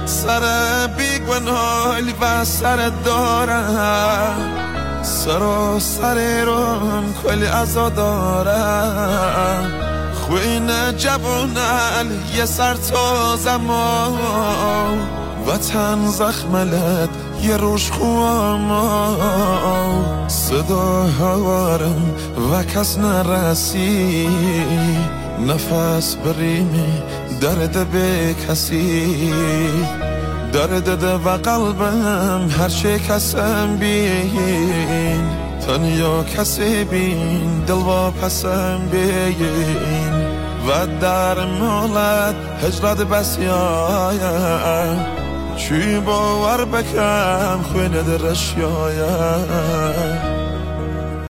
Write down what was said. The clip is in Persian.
سر بیگناهی و سر دارم سر و سر رون کلی ازا دارم خوین جوونل یه سر تازم وطن زخملت یه روش خوام صدا هوارم و کس نرسی نفس بریمی درد به کسی درد ده و قلبم هر چه کسم بین تنیا کسی بین دل و پسم بین و در مولد هجرت بسیایم چی باور بکم خوینه درش یایم